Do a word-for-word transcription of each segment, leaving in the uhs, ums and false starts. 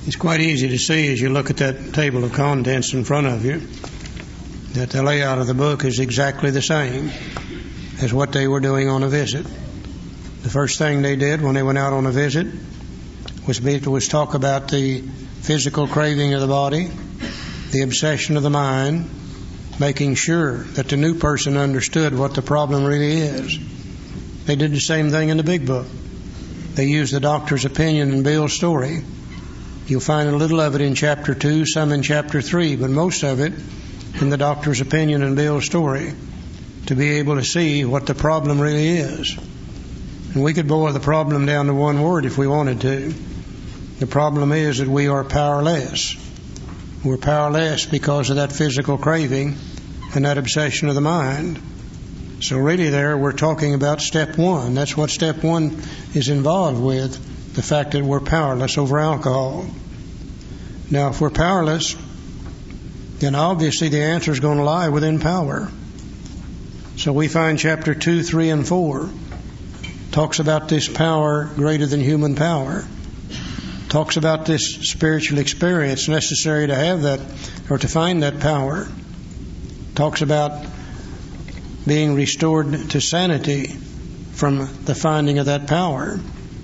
It's quite easy to see as you look at that table of contents in front of you that the layout of the book is exactly the same as what they were doing on a visit. The first thing they did when they went out on a visit was, be, was talk about the physical craving of the body, the obsession of the mind, making sure that the new person understood what the problem really is. They did the same thing in the big book. They used the doctor's opinion and Bill's story. You'll find a little of it in chapter two, some in chapter three, but most of it in the doctor's opinion and Bill's story, to be able to see what the problem really is. And we could boil the problem down to one word if we wanted to. The problem is that we are powerless. We're powerless because of that physical craving and that obsession of the mind. So really there we're talking about step one. That's what step one is involved with. The fact that we're powerless over alcohol. Now, if we're powerless, then obviously the answer is going to lie within power. So we find chapter two, three, and four talks about this power greater than human power. Talks about this spiritual experience necessary to have that or to find that power. Talks about being restored to sanity from the finding of that power.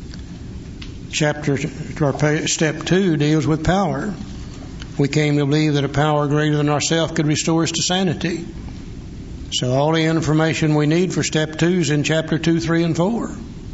Chapter or step two deals with power. We came to believe that a power greater than ourselves could restore us to sanity. So all the information we need for step two is in chapter two, three, and four.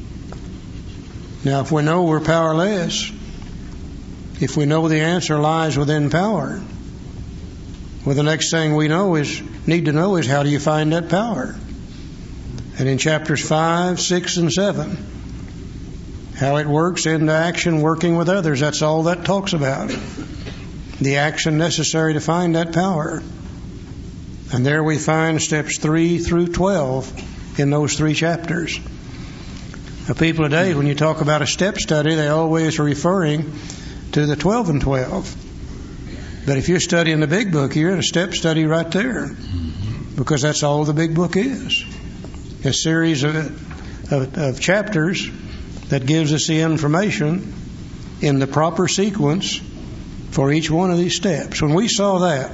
Now, if we know we're powerless, if we know the answer lies within power, well, the next thing we know is need to know is how do you find that power? And in chapters five, six, and seven. How it works into action, working with others. That's all that talks about. The action necessary to find that power. And there we find steps three through twelve in those three chapters. Now, people today, when you talk about a step study, they always are referring to the twelve and twelve. But if you're studying the big book, you're in a step study right there. Because that's all the big book is. A series of, of, of chapters that gives us the information in the proper sequence for each one of these steps. When we saw that,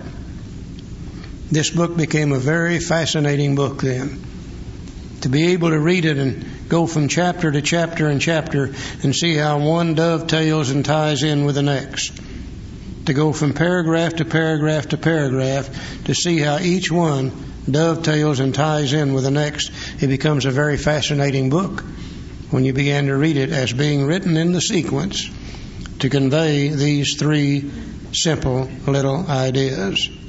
this book became a very fascinating book then. To be able to read it and go from chapter to chapter and chapter and see how one dovetails and ties in with the next. To go from paragraph to paragraph to paragraph to see how each one dovetails and ties in with the next. It becomes a very fascinating book when you began to read it as being written in the sequence to convey these three simple little ideas.